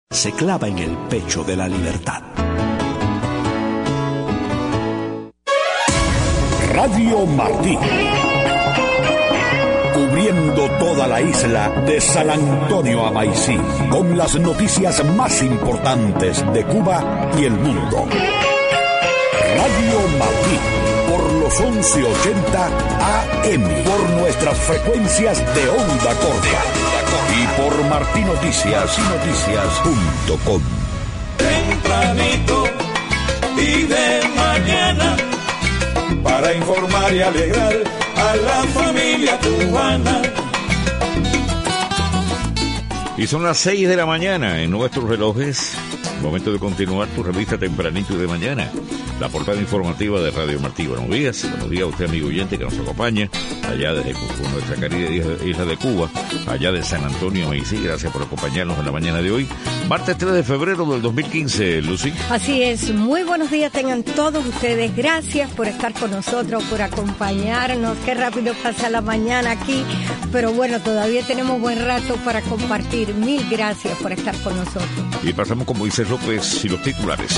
se clava en el pecho de la libertad. Radio Martí, cubriendo toda la isla de San Antonio a Maicí, con las noticias más importantes de Cuba y el mundo. Radio Martí, por los 1180 AM, por nuestras frecuencias de onda corta y por martinoticias.com. Tempranito y de mañana, para informar y alegrar a la familia cubana. Y son las 6 de la mañana en nuestros relojes. Momento de continuar tu revista Tempranito y de mañana. La portada informativa de Radio Martí. Buenos días a usted, amigo oyente, que nos acompaña allá desde nuestra querida isla de Cuba, allá de San Antonio, Maicí. Gracias por acompañarnos en la mañana de hoy, martes 3 de febrero del 2015, Lucy. Así es, muy buenos días tengan todos ustedes. Gracias por estar con nosotros, por acompañarnos. Qué rápido pasa la mañana aquí, pero bueno, todavía tenemos buen rato para compartir. Mil gracias por estar con nosotros. Y pasamos con Moisés López y los titulares.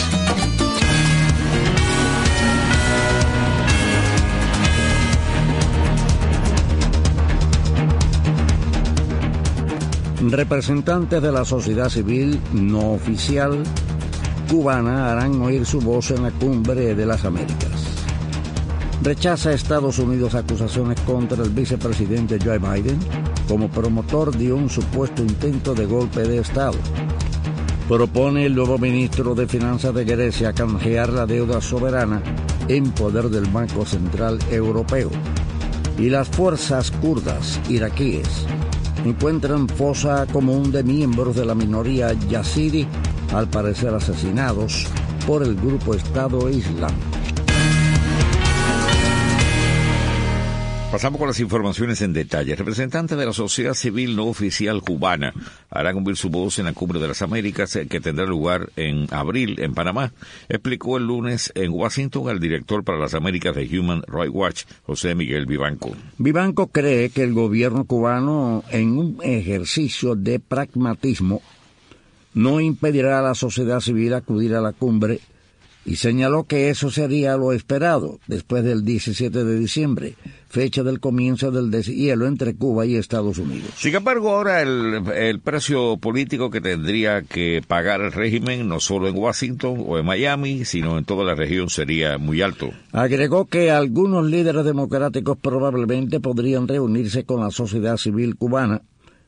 Representantes de la sociedad civil no oficial cubana harán oír su voz en la Cumbre de las Américas. Rechaza Estados Unidos acusaciones contra el vicepresidente Joe Biden como promotor de un supuesto intento de golpe de Estado. Propone el nuevo ministro de Finanzas de Grecia canjear la deuda soberana en poder del Banco Central Europeo. Y las fuerzas kurdas iraquíes encuentran fosa común de miembros de la minoría yazidi, al parecer asesinados por el grupo Estado Islámico. Pasamos con las informaciones en detalle. Representantes de la sociedad civil no oficial cubana harán oír su voz en la Cumbre de las Américas, que tendrá lugar en abril en Panamá, explicó el lunes en Washington el director para las Américas de Human Rights Watch, José Miguel Vivanco. Vivanco cree que el gobierno cubano, en un ejercicio de pragmatismo, no impedirá a la sociedad civil acudir a la cumbre, y señaló que eso sería lo esperado después del 17 de diciembre, fecha del comienzo del deshielo entre Cuba y Estados Unidos. Sin embargo, ahora el precio político que tendría que pagar el régimen, no solo en Washington o en Miami, sino en toda la región, sería muy alto. Agregó que algunos líderes democráticos probablemente podrían reunirse con la sociedad civil cubana,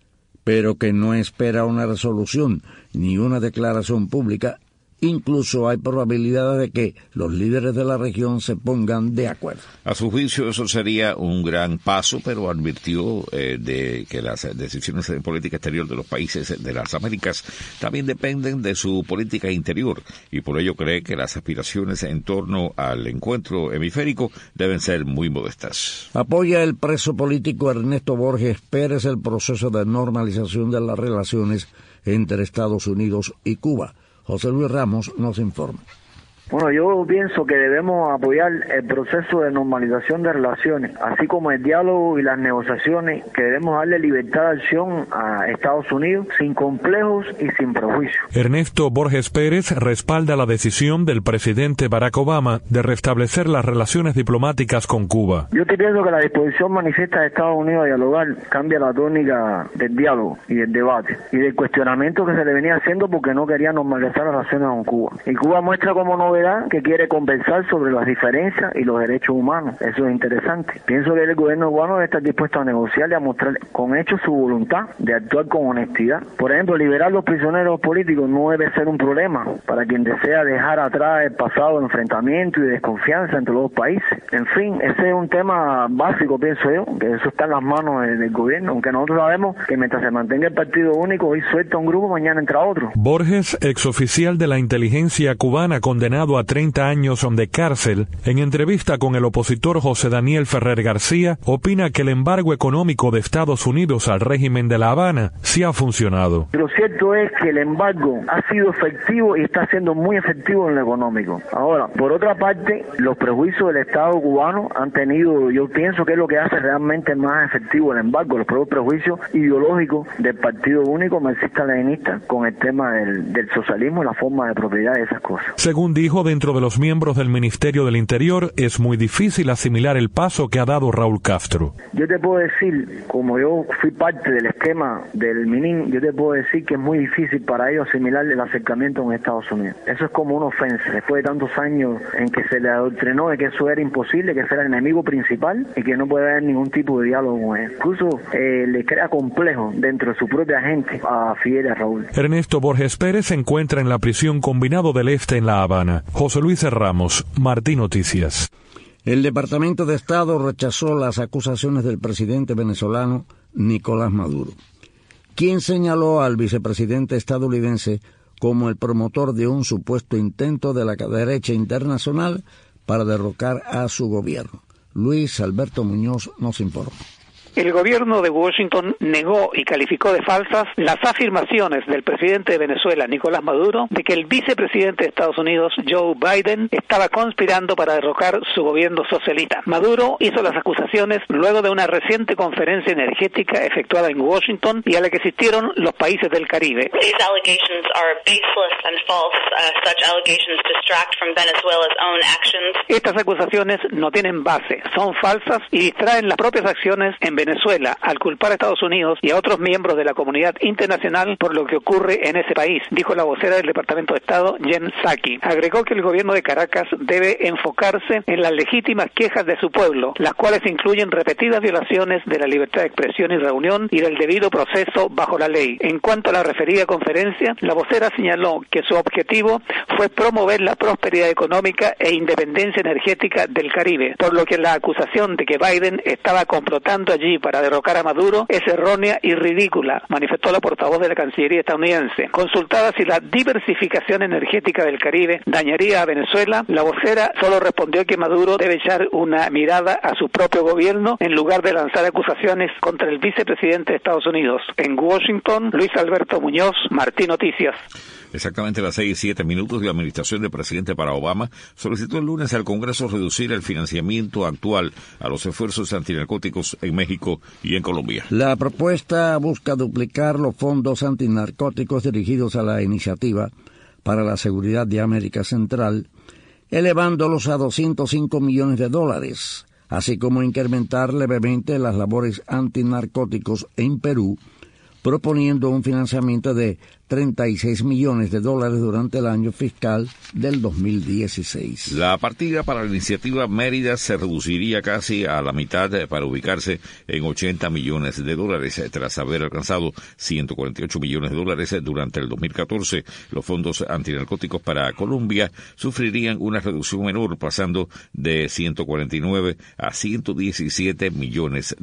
pero que no espera una resolución ni una declaración pública. Incluso hay probabilidades de que los líderes de la región se pongan de acuerdo. A su juicio, eso sería un gran paso, pero advirtió de que las decisiones de política exterior de los países de las Américas también dependen de su política interior, y por ello cree que las aspiraciones en torno al encuentro hemisférico deben ser muy modestas. Apoya el preso político Ernesto Borges Pérez el proceso de normalización de las relaciones entre Estados Unidos y Cuba. José Luis Ramos nos informa. Bueno, yo pienso que debemos apoyar el proceso de normalización de relaciones, así como el diálogo y las negociaciones, que debemos darle libertad de acción a Estados Unidos sin complejos y sin prejuicios. Ernesto Borges Pérez respalda la decisión del presidente Barack Obama de restablecer las relaciones diplomáticas con Cuba. Yo pienso que la disposición manifiesta de Estados Unidos a dialogar cambia la tónica del diálogo y del debate y del cuestionamiento que se le venía haciendo porque no quería normalizar las relaciones con Cuba. Y Cuba muestra como novedad que quiere conversar sobre las diferencias y los derechos humanos. Eso es interesante. Pienso que el gobierno cubano debe estar dispuesto a negociar y a mostrar con hechos su voluntad de actuar con honestidad. Por ejemplo, liberar los prisioneros políticos no debe ser un problema para quien desea dejar atrás el pasado de enfrentamiento y de desconfianza entre los dos países. En fin, ese es un tema básico, pienso yo, que eso está en las manos del gobierno, aunque nosotros sabemos que mientras se mantenga el partido único, hoy suelta un grupo, mañana entra otro. Borges, exoficial de la inteligencia cubana, condenado condenado a 30 años de cárcel, en entrevista con el opositor José Daniel Ferrer García, opina que el embargo económico de Estados Unidos al régimen de La Habana sí ha funcionado. Lo cierto es que el embargo ha sido efectivo y está siendo muy efectivo en lo económico. Ahora, por otra parte, los prejuicios del Estado cubano han tenido, yo pienso que es lo que hace realmente más efectivo el embargo, los propios prejuicios ideológicos del Partido Único Marxista-Leninista con el tema del socialismo, la forma de propiedad y esas cosas. Según dijo, dentro de los miembros del Ministerio del Interior es muy difícil asimilar el paso que ha dado Raúl Castro. Yo te puedo decir, como yo fui parte del esquema del MININ, yo te puedo decir que es muy difícil para ellos asimilar el acercamiento con Estados Unidos. Eso es como una ofensa. Después de tantos años en que se le adoctrinó de que eso era imposible, que ese era el enemigo principal y que no puede haber ningún tipo de diálogo con él. Incluso le crea complejo dentro de su propia gente a Fidel y a Raúl. Ernesto Borges Pérez se encuentra en la prisión Combinado del Este en La Habana. José Luis Ramos, Martín Noticias. El Departamento de Estado rechazó las acusaciones del presidente venezolano Nicolás Maduro, quien señaló al vicepresidente estadounidense como el promotor de un supuesto intento de la derecha internacional para derrocar a su gobierno. Luis Alberto Muñoz nos informa. El gobierno de Washington negó y calificó de falsas las afirmaciones del presidente de Venezuela, Nicolás Maduro, de que el vicepresidente de Estados Unidos, Joe Biden, estaba conspirando para derrocar su gobierno socialista. Maduro hizo las acusaciones luego de una reciente conferencia energética efectuada en Washington y a la que asistieron los países del Caribe. These allegations are baseless and false. Such allegations distract from Venezuela's own actions. Estas acusaciones no tienen base, son falsas y distraen las propias acciones en Venezuela al culpar a Estados Unidos y a otros miembros de la comunidad internacional por lo que ocurre en ese país, dijo la vocera del Departamento de Estado, Jen Psaki. Agregó que el gobierno de Caracas debe enfocarse en las legítimas quejas de su pueblo, las cuales incluyen repetidas violaciones de la libertad de expresión y reunión y del debido proceso bajo la ley. En cuanto a la referida conferencia, la vocera señaló que su objetivo fue promover la prosperidad económica e independencia energética del Caribe, por lo que la acusación de que Biden estaba complotando allí para derrocar a Maduro es errónea y ridícula, manifestó la portavoz de la Cancillería estadounidense. Consultada si la diversificación energética del Caribe dañaría a Venezuela, la vocera solo respondió que Maduro debe echar una mirada a su propio gobierno en lugar de lanzar acusaciones contra el vicepresidente de Estados Unidos. En Washington, Luis Alberto Muñoz, Martín Noticias. Exactamente a las 6:07 la administración del presidente Barack Obama solicitó el lunes al Congreso reducir el financiamiento actual a los esfuerzos antinarcóticos en México y en Colombia. La propuesta busca duplicar los fondos antinarcóticos dirigidos a la Iniciativa para la Seguridad de América Central, elevándolos a $205 millones, así como incrementar levemente las labores antinarcóticos en Perú, proponiendo un financiamiento de $36 millones durante el año fiscal del 2016. La partida para la iniciativa Mérida se reduciría casi a la mitad para ubicarse en $80 millones tras haber alcanzado $148 millones durante el 2014. Los fondos antinarcóticos para Colombia sufrirían una reducción menor, pasando de 149 a $117 millones.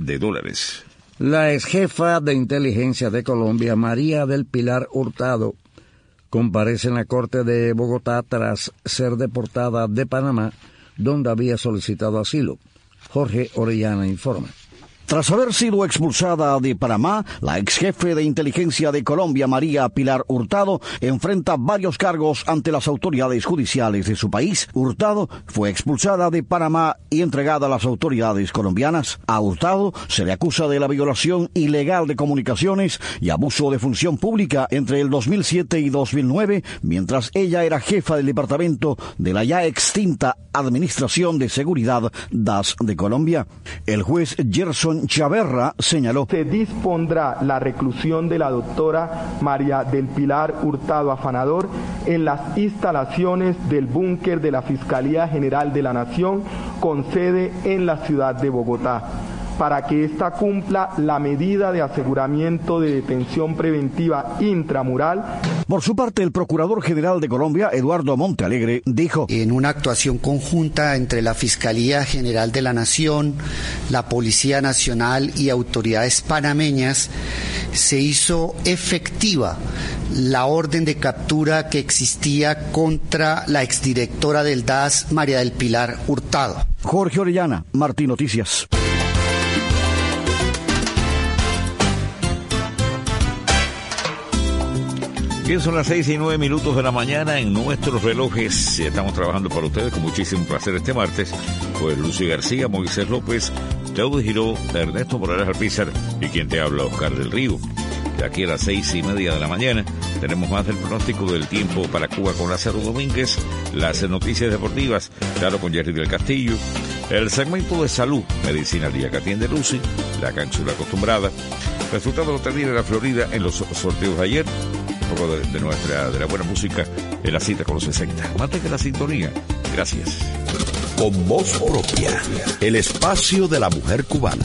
La exjefa de inteligencia de Colombia, María del Pilar Hurtado, comparece en la Corte de Bogotá tras ser deportada de Panamá, donde había solicitado asilo. Jorge Orellana informa. Tras haber sido expulsada de Panamá, la exjefe de inteligencia de Colombia, María Pilar Hurtado, enfrenta varios cargos ante las autoridades judiciales de su país. Hurtado fue expulsada de Panamá y entregada a las autoridades colombianas. A Hurtado se le acusa de la violación ilegal de comunicaciones y abuso de función pública entre el 2007 y 2009, mientras ella era jefa del departamento de la ya extinta Administración de Seguridad DAS de Colombia. El juez Gerson Chaverra señaló: se dispondrá la reclusión de la doctora María del Pilar Hurtado Afanador en las instalaciones del búnker de la Fiscalía General de la Nación con sede en la ciudad de Bogotá, para que ésta cumpla la medida de aseguramiento de detención preventiva intramural. Por su parte, el Procurador General de Colombia, Eduardo Montealegre, dijo: en una actuación conjunta entre la Fiscalía General de la Nación, la Policía Nacional y autoridades panameñas, se hizo efectiva la orden de captura que existía contra la exdirectora del DAS, María del Pilar Hurtado. Jorge Orellana, Martín Noticias. Bien, son las 6:09 de la mañana en nuestros relojes. Estamos trabajando para ustedes con muchísimo placer este martes. Pues Lucy García, Moisés López, Claudio Giró, Ernesto Morales Alpizar y quien te habla, Oscar del Río. De aquí a las 6:30 de la mañana tenemos más del pronóstico del tiempo para Cuba con Lázaro Domínguez, las noticias deportivas, claro, con Jerry del Castillo, el segmento de salud, medicina al día que atiende Lucy, la cápsula acostumbrada, resultados de lotería de la Florida en los sorteos de ayer, un poco de la buena música en la cita con los 60. Mantenga la sintonía. Gracias. Con voz propia, el espacio de la mujer cubana.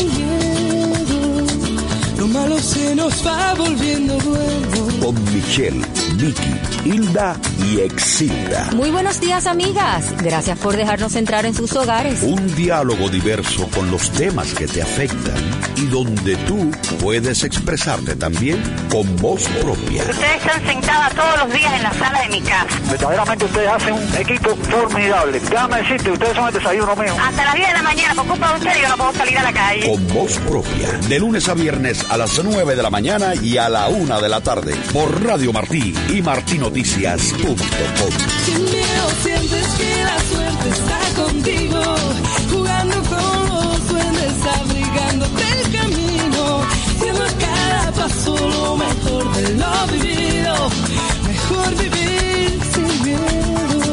Lo malo se nos va volviendo bueno. Con Michelle, Vicky, Hilda y Exilda. Muy buenos días, amigas. Gracias por dejarnos entrar en sus hogares. Un diálogo diverso con los temas que te afectan y donde tú puedes expresarte también con voz propia. Ustedes están sentadas todos los días en la sala de mi casa. Verdaderamente ustedes hacen un equipo formidable. Déjame decirte, ustedes son el desayuno mío. Hasta las 10 de la mañana, por culpa de ustedes, yo no puedo salir a la calle. Con voz propia, de lunes a viernes a las 9 de la mañana y a la 1 de la tarde, por Radio Martí y martinoticias.com. Sin miedo sientes que la suerte está contigo, jugando con los duendes, abrigándote el camino, siendo a cada paso lo mejor de lo vivido, mejor vivir sin miedo.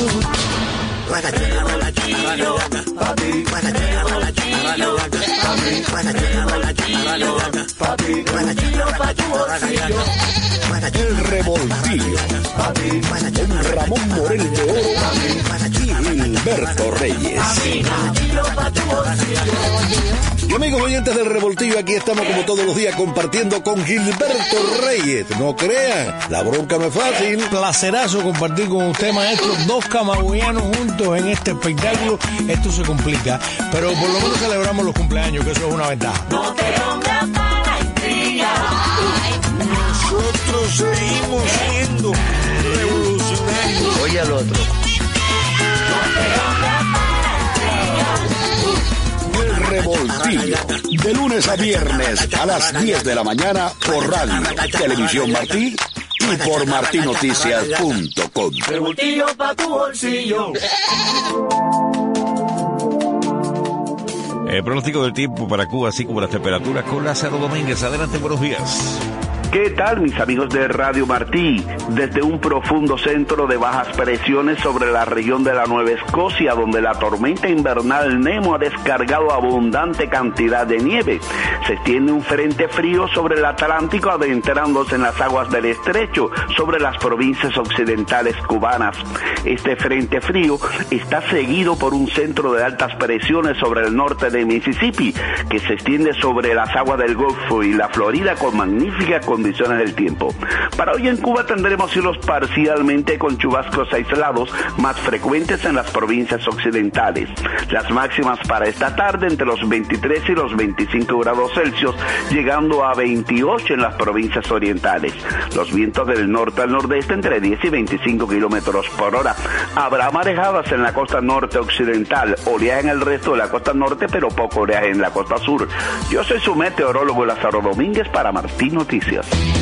El revoltillo con Ramón Morel de Oro y Gilberto Reyes. Y amigos oyentes del revoltillo, aquí estamos como todos los días compartiendo con Gilberto Reyes. No crean, la bronca no es fácil. Placerazo compartir con usted, maestro, dos camagüeyanos juntos en este espectáculo. Esto se complica, pero por lo menos celebramos los cumpleaños, que eso es una ventaja. No te pongas para intriga. Nosotros seguimos siendo revolucionarios. Oye al otro. El revoltillo, de lunes a viernes a las 10 de la mañana por Radio, Televisión Martí y por martinoticias.com. Revoltillo pa' tu bolsillo. El pronóstico del tiempo para Cuba, así como las temperaturas, con Lázaro Domínguez. Adelante, buenos días. ¿Qué tal, mis amigos de Radio Martí? Desde un profundo centro de bajas presiones sobre la región de la Nueva Escocia, donde la tormenta invernal Nemo ha descargado abundante cantidad de nieve, se extiende un frente frío sobre el Atlántico, adentrándose en las aguas del estrecho, sobre las provincias occidentales cubanas. Este frente frío está seguido por un centro de altas presiones sobre el norte de Mississippi, que se extiende sobre las aguas del Golfo y la Florida con magníficas condiciones del tiempo. Para hoy en Cuba tendremos cielos parcialmente con chubascos aislados, más frecuentes en las provincias occidentales. Las máximas para esta tarde entre los 23 y los 25 grados Celsius, llegando a 28 en las provincias orientales. Los vientos del norte al nordeste entre 10 y 25 kilómetros por hora. Habrá marejadas en la costa norte occidental, oleaje en el resto de la costa norte, pero poco oleaje en la costa sur. Yo soy su meteorólogo Lázaro Domínguez para Martín Noticias.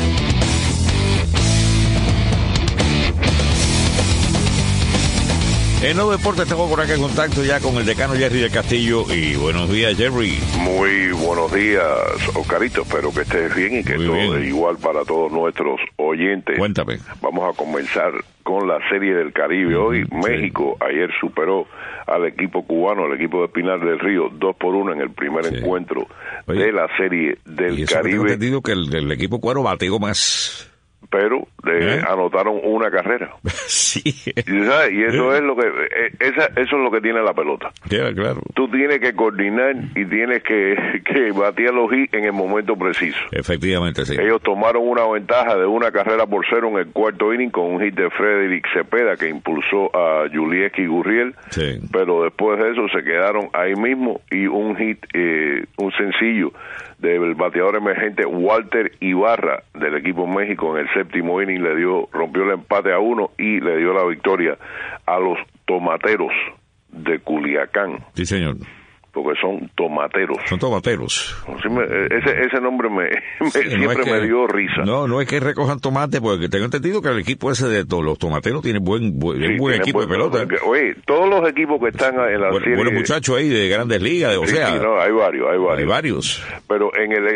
En Nuevo Deporte estamos por acá en contacto ya con el decano Jerry del Castillo. Y buenos días, Jerry. Muy buenos días, Oscarito. Espero que estés bien y que todo es igual para todos nuestros oyentes. Cuéntame. Vamos a comenzar con la Serie del Caribe. Hoy México ayer superó al equipo cubano, al equipo de Pinar del Río, 2-1 en el primer encuentro de la Serie del y eso Caribe. Tengo entendido que el equipo cubano bateó más. pero anotaron una carrera. Sí. Y eso es lo que eso es lo que tiene la pelota. Claro. Tú tienes que coordinar y tienes que batir los hits en el momento preciso. Efectivamente, sí. Ellos tomaron una ventaja de 1-0 en el cuarto inning con un hit de Frederick Cepeda que impulsó a Julieski Gurriel, sí. Pero después de eso se quedaron ahí mismo y un hit, un sencillo del bateador emergente Walter Ibarra del equipo México en el séptimo inning rompió el empate a 1 y le dio la victoria a los Tomateros de Culiacán. Sí, señor. Porque son tomateros. Son tomateros. Sí, ese nombre siempre me dio risa. No es que recojan tomate, porque tengo entendido que el equipo ese de todos los tomateros tiene buen equipo de pelota. Oye, todos los equipos que están en la serie... Buenos muchachos ahí de Grandes Ligas, hay varios. Hay varios. Pero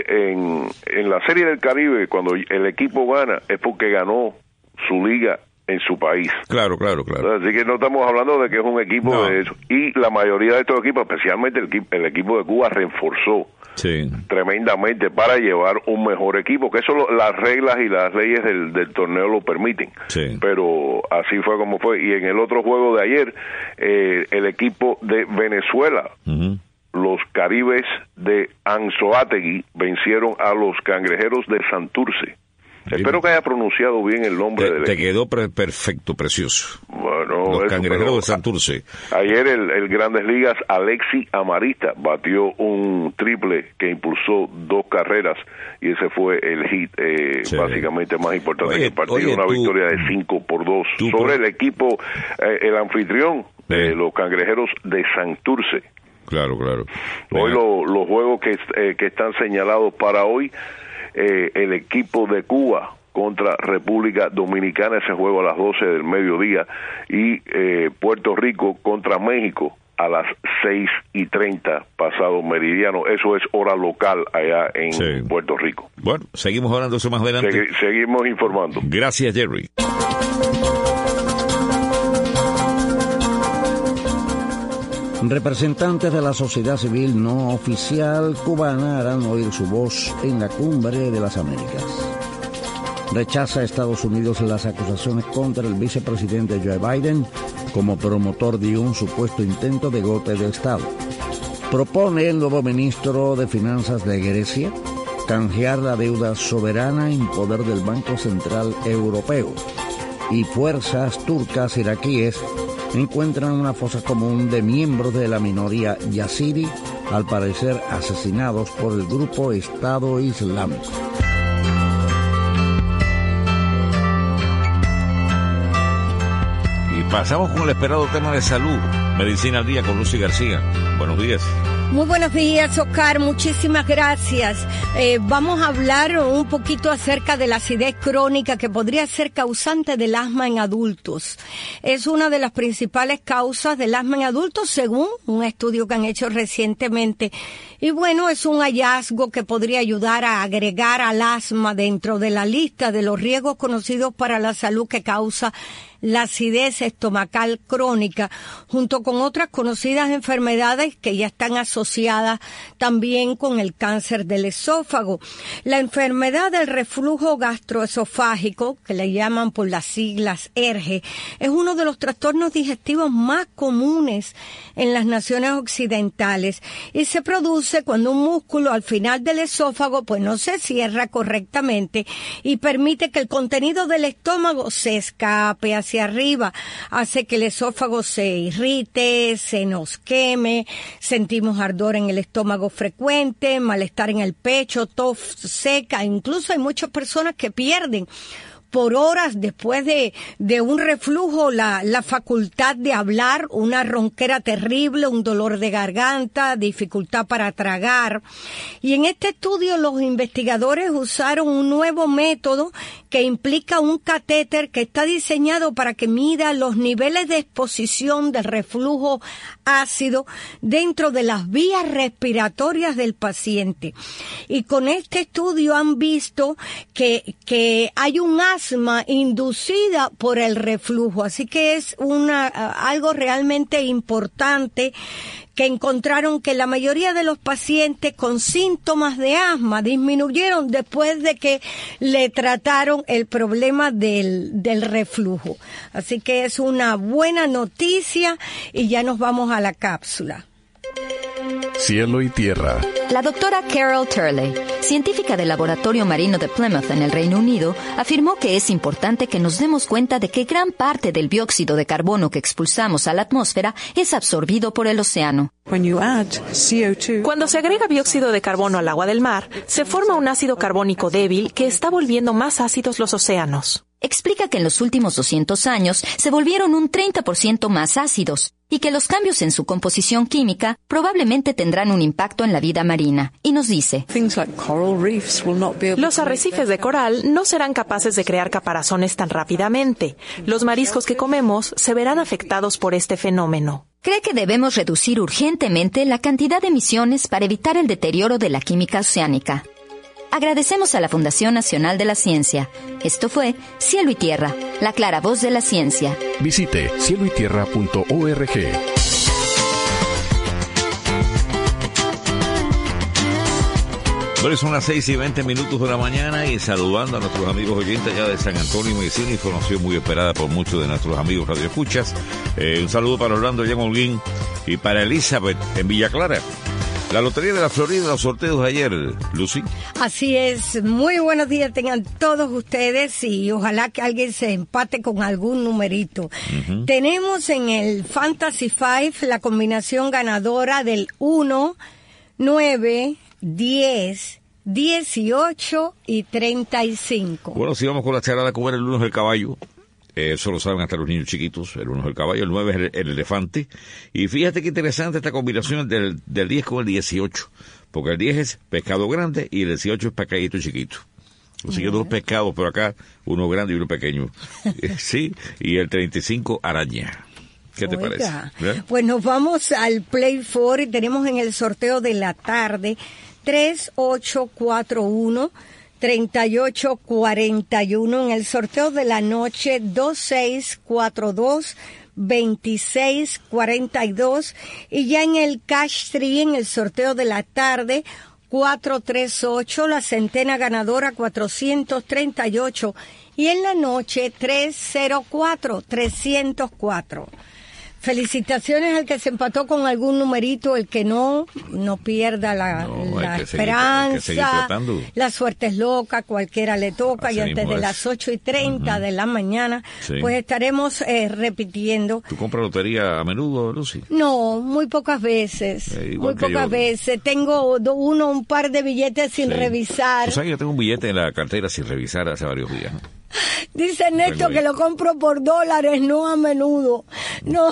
en la Serie del Caribe, cuando el equipo gana, es porque ganó su liga en su país. Claro. Así que no estamos hablando de que es un equipo de eso. Y la mayoría de estos equipos, especialmente el equipo de Cuba, reforzó tremendamente para llevar un mejor equipo, que eso las reglas y las leyes del torneo lo permiten. Sí. Pero así fue como fue. Y en el otro juego de ayer, el equipo de Venezuela, los Caribes de Anzoátegui, vencieron a los Cangrejeros de Santurce. Espero que haya pronunciado bien el nombre del equipo. Te quedó perfecto, precioso. Bueno, los Cangrejeros de Santurce. Ayer el Grandes Ligas, Alexi Amarista, batió un triple que impulsó 2 carreras y ese fue el hit básicamente más importante del partido. Una victoria de 5-2 sobre el equipo, el anfitrión de los Cangrejeros de Santurce. Claro. Hoy los juegos que están señalados para hoy, el equipo de Cuba contra República Dominicana, ese juego a las 12 del mediodía, y Puerto Rico contra México a las 6:30 pasado meridiano. Eso es hora local allá en Puerto Rico. Bueno, seguimos hablando de eso más adelante. Seguimos informando. Gracias, Jerry. Representantes de la sociedad civil no oficial cubana harán oír su voz en la Cumbre de las Américas. Rechaza Estados Unidos las acusaciones contra el vicepresidente Joe Biden como promotor de un supuesto intento de golpe de Estado. Propone el nuevo ministro de Finanzas de Grecia canjear la deuda soberana en poder del Banco Central Europeo. Y fuerzas turcas iraquíes encuentran una fosa común de miembros de la minoría yazidi, al parecer asesinados por el grupo Estado Islámico. Y pasamos con el esperado tema de salud. Medicina al Día con Lucy García. Buenos días. Muy buenos días, Oscar. Muchísimas gracias. Vamos a hablar un poquito acerca de la acidez crónica que podría ser causante del asma en adultos. Es una de las principales causas del asma en adultos, según un estudio que han hecho recientemente. Y bueno, es un hallazgo que podría ayudar a agregar al asma dentro de la lista de los riesgos conocidos para la salud que causa la acidez estomacal crónica, junto con otras conocidas enfermedades que ya están asociadas también con el cáncer del esófago. La enfermedad del reflujo gastroesofágico, que le llaman por las siglas ERGE, es uno de los trastornos digestivos más comunes en las naciones occidentales y se produce cuando un músculo al final del esófago pues no se cierra correctamente y permite que el contenido del estómago se escape hacia arriba, hace que el esófago se irrite, se nos queme, sentimos ardor en el estómago frecuente, malestar en el pecho, tos seca, incluso hay muchas personas que pierden por horas después de un reflujo la facultad de hablar, una ronquera terrible, un dolor de garganta, dificultad para tragar. Y en este estudio los investigadores usaron un nuevo método que implica un catéter que está diseñado para que mida los niveles de exposición del reflujo ácido dentro de las vías respiratorias del paciente. Y con este estudio han visto que hay un ácido asma inducida por el reflujo. Así que es algo realmente importante, que encontraron que la mayoría de los pacientes con síntomas de asma disminuyeron después de que le trataron el problema del reflujo. Así que es una buena noticia y ya nos vamos a la cápsula. Cielo y tierra. La doctora Carol Turley, científica del Laboratorio Marino de Plymouth en el Reino Unido, afirmó que es importante que nos demos cuenta de que gran parte del dióxido de carbono que expulsamos a la atmósfera es absorbido por el océano. Cuando se agrega dióxido de carbono al agua del mar, se forma un ácido carbónico débil que está volviendo más ácidos los océanos. Explica que en los últimos 200 años se volvieron un 30% más ácidos y que los cambios en su composición química probablemente tendrán un impacto en la vida marina. Y nos dice: los arrecifes de coral no serán capaces de crear caparazones tan rápidamente. Los mariscos que comemos se verán afectados por este fenómeno. Cree que debemos reducir urgentemente la cantidad de emisiones para evitar el deterioro de la química oceánica. Agradecemos a la Fundación Nacional de la Ciencia. Esto fue Cielo y Tierra, la clara voz de la ciencia. Visite cieloytierra.org. Bueno, son las 6:20 de la mañana y saludando a nuestros amigos oyentes allá de San Antonio y Medicina, información muy esperada por muchos de nuestros amigos radioescuchas. Un saludo para Orlando Jan Holguín y para Elizabeth en Villa Clara. La Lotería de la Florida, los sorteos de ayer, Lucy. Así es, muy buenos días tengan todos ustedes y ojalá que alguien se empate con algún numerito. Uh-huh. Tenemos en el Fantasy 5 la combinación ganadora del 1, 9, 10, 18 y 35. Bueno, si vamos con la charada con el 1 es el caballo. Eso lo saben hasta los niños chiquitos. El 1 es el caballo, el 9 es el elefante. Y fíjate qué interesante esta combinación del 10 con el 18. Porque el 10 es pescado grande y el 18 es pescadito chiquito. O sea, dos pescados, pero acá uno grande y uno pequeño. Sí, y el 35 araña. ¿Qué te parece? Pues nos vamos al Play 4 y tenemos en el sorteo de la tarde 3841 3841, en el sorteo de la noche 2642 2642 y ya en el Cash 3 en el sorteo de la tarde 438, la centena ganadora 438 y en la noche 304. Felicitaciones al que se empató con algún numerito, el que no pierda la esperanza. La suerte es loca, cualquiera le toca. Así y antes de las 8:30 de la mañana, pues estaremos repitiendo. ¿Tú compras lotería a menudo, Lucy? No, muy pocas veces. Muy pocas veces. Tengo un par de billetes sin revisar. ¿Tú sabes que yo tengo un billete en la cartera sin revisar hace varios días, ¿no? Dice Néstor que lo compro por dólares, no a menudo. No.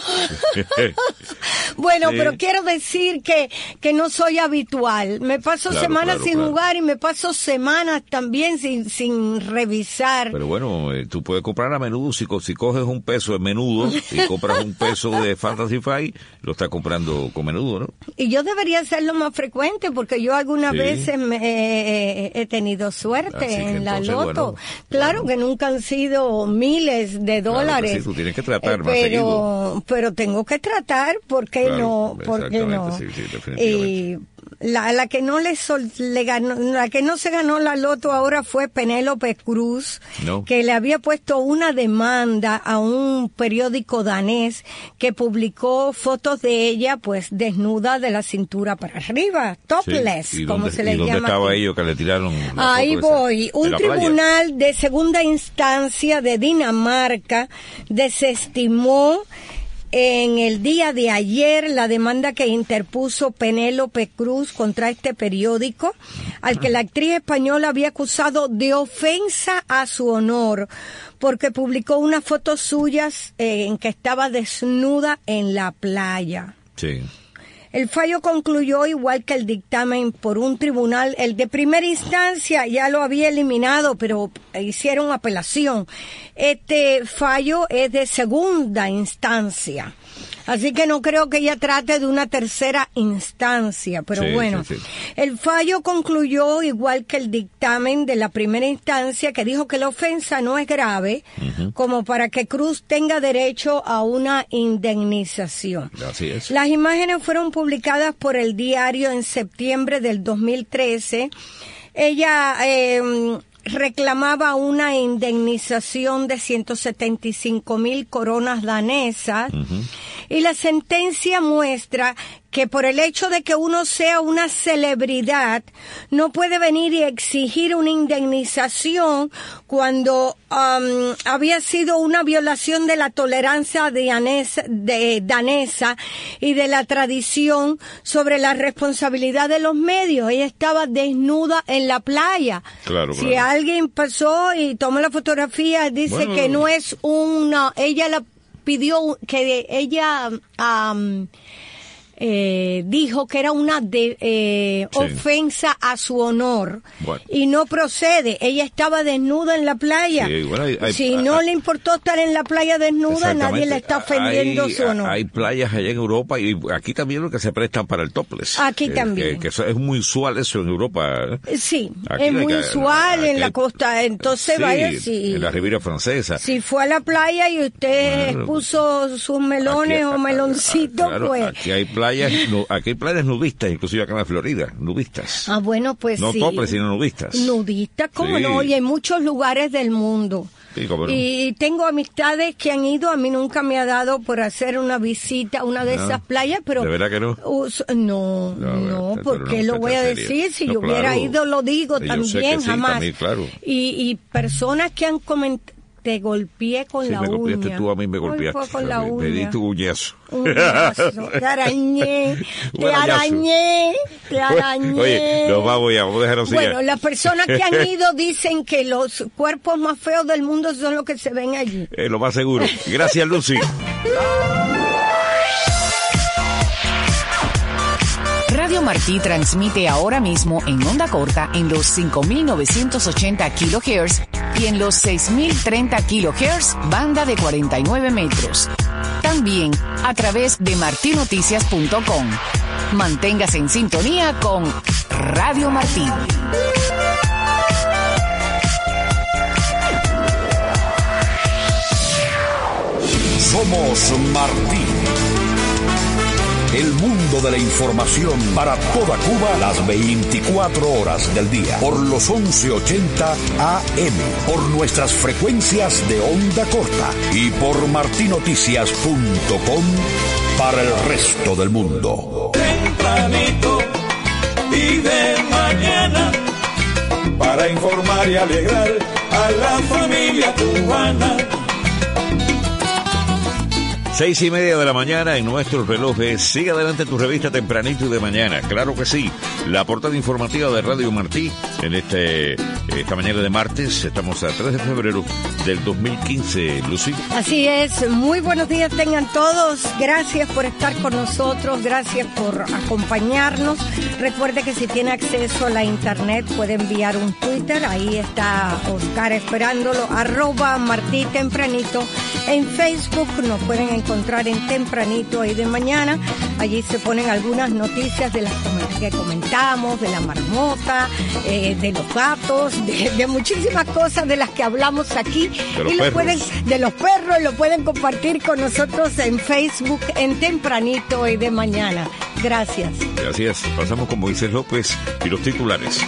Bueno, pero quiero decir que no soy habitual. Me paso semanas sin jugar y me paso semanas también sin revisar. Pero bueno, tú puedes comprar a menudo. Si coges un peso de menudo y compras un peso de Fantasy Five, lo estás comprando con menudo, ¿no? Y yo debería hacerlo más frecuente porque yo algunas veces he tenido suerte en la loto. Bueno, claro que nunca han sido miles de dólares. Claro, sí, tú tienes que tratar más seguido. Pero tengo que tratar, ¿por qué no? ¿Por qué no? Sí, definitivamente. La que no la que no se ganó la loto ahora fue Penélope Cruz, que le había puesto una demanda a un periódico danés que publicó fotos de ella pues desnuda de la cintura para arriba, topless, como se le llama. ¿Y dónde estaba ello que le tiraron? Ahí voy. Un tribunal de segunda instancia de Dinamarca desestimó en el día de ayer la demanda que interpuso Penélope Cruz contra este periódico, al que la actriz española había acusado de ofensa a su honor, porque publicó unas fotos suyas en que estaba desnuda en la playa. Sí. El fallo concluyó, igual que el dictamen por un tribunal, el de primera instancia ya lo había eliminado, pero hicieron apelación. Este fallo es de segunda instancia. Así que no creo que ella trate de una tercera instancia, pero Sí, bueno. sí, sí. El fallo concluyó igual que el dictamen de la primera instancia, que dijo que la ofensa no es grave como para que Cruz tenga derecho a una indemnización. Así es. Las imágenes fueron publicadas por El Diario en septiembre del 2013. Ella reclamaba una indemnización de 175,000 coronas danesas y la sentencia muestra que por el hecho de que uno sea una celebridad, no puede venir y exigir una indemnización cuando había sido una violación de la tolerancia danesa y de la tradición sobre la responsabilidad de los medios. Ella estaba desnuda en la playa. Claro, Si claro. alguien pasó y tomó la fotografía, dice Bueno, que no es una... Ella la pidió que ella... dijo que era una ofensa a su honor. Bueno. Y no procede. Ella estaba desnuda en la playa. Sí, bueno, si no le importó estar en la playa desnuda, nadie le está ofendiendo su honor. Hay playas allá en Europa y aquí también lo que se prestan para el topless. Aquí también. Que eso es muy usual eso en Europa. Sí, Aquí es hay muy que- usual en aquí la hay- costa. Entonces Sí, vaya, si, en la Riviera Francesa. si fue a la playa y usted Bueno, puso sus melones o meloncitos, Claro, pues... aquí hay playas, aquí hay playas nudistas, inclusive acá en la Florida, nudistas. Ah, bueno, pues No sí. topless, sino nudistas. Nudistas, ¿cómo Sí. no? Y en muchos lugares del mundo. Sí, cómo no. Y tengo amistades que han ido, a mí nunca me ha dado por hacer una visita a una de No. esas playas, pero... ¿De verdad que no? No, pero ¿por qué no, lo voy a en serio. decir? Si No, yo hubiera claro. ido, lo digo Yo sé también, que sí, jamás. también, claro. Y personas que han comentado, te golpeé con Sí, la me uña. golpeaste tú, a mí me Hoy golpeaste. fue con la Me uña. diste un uñazo. Uñazo, te arañé, Un te arañazo. arañé, te arañé. Oye, nos vamos ya, vamos a dejarnos Bueno, las personas que han ido dicen que los cuerpos más feos del mundo son los que se ven allí. Lo más seguro. Gracias, Lucy. Radio Martí transmite ahora mismo en onda corta en los 5.980 kHz y en los 6.030 kHz banda de 49 metros. También a través de martinoticias.com. Manténgase en sintonía con Radio Martí. Somos Martí. El mundo de la información para toda Cuba las 24 horas del día. Por los 1180 AM. Por nuestras frecuencias de onda corta. Y por martinoticias.com para el resto del mundo. Tempranito y de mañana, para informar y alegrar a la familia cubana. 6:30 de la mañana en nuestros relojes. Sigue adelante tu revista tempranito y de mañana. Claro que sí. La portada informativa de Radio Martí en esta mañana de martes. Estamos a 3 de febrero del 2015. Lucy. Así es. Muy buenos días tengan todos. Gracias por estar con nosotros. Gracias por acompañarnos. Recuerde que si tiene acceso a la internet puede enviar un Twitter. Ahí está Oscar esperándolo. @Martí Tempranito. En Facebook nos pueden encontrar en Tempranito y de mañana. Allí se ponen algunas noticias de las que comentamos, de la marmota, de los gatos, de muchísimas cosas de las que hablamos aquí. De los y lo perros. pueden, de los perros, lo pueden compartir con nosotros en Facebook en Tempranito y de mañana. Gracias. Gracias. Pasamos con Moisés López y los titulares.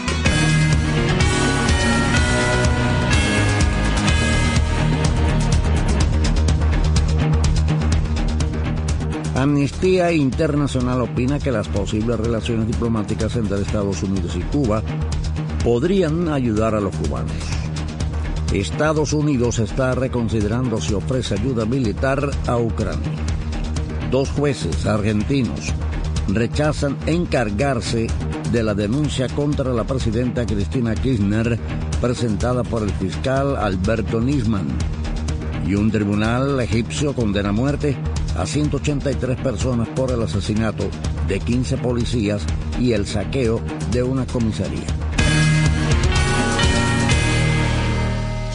Amnistía Internacional opina que las posibles relaciones diplomáticas entre Estados Unidos y Cuba podrían ayudar a los cubanos. Estados Unidos está reconsiderando si ofrece ayuda militar a Ucrania. 2 jueces argentinos rechazan encargarse de la denuncia contra la presidenta Cristina Kirchner presentada por el fiscal Alberto Nisman. Y un tribunal egipcio condena a muerte a 183 personas por el asesinato de 15 policías y el saqueo de una comisaría.